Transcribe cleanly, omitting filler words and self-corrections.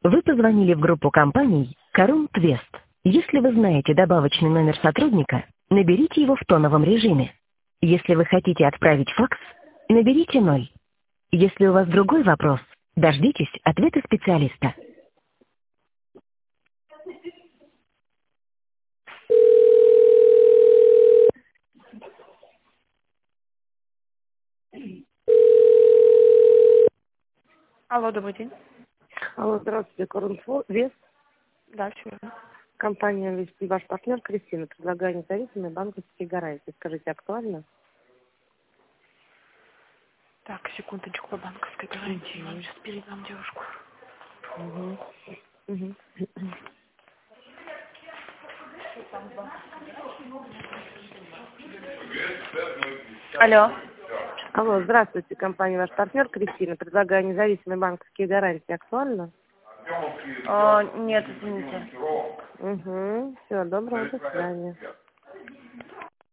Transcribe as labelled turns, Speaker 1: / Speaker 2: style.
Speaker 1: Вы позвонили в группу компаний Корун Твест. Если вы знаете добавочный номер сотрудника, наберите его в тоновом режиме. Если вы хотите отправить факс, наберите 0. Если у вас другой вопрос, дождитесь ответа специалиста.
Speaker 2: Алло, добрый день.
Speaker 3: Алло, здравствуйте, Корунфо, Вес,
Speaker 2: Да, все верно.
Speaker 3: компания Вести, ваш партнер Кристина, предлагаю независимые банковские гарантии. Скажите, актуально?
Speaker 2: Так, секундочку, по банковской гарантии. Я сейчас передам девушку.
Speaker 3: Угу. Угу.
Speaker 2: Алло.
Speaker 3: Алло, здравствуйте, компания ваш партнер Кристина, предлагаю независимые банковские гарантии. Актуально?
Speaker 2: Нет, извините.
Speaker 3: Угу. Все, доброго, до свидания.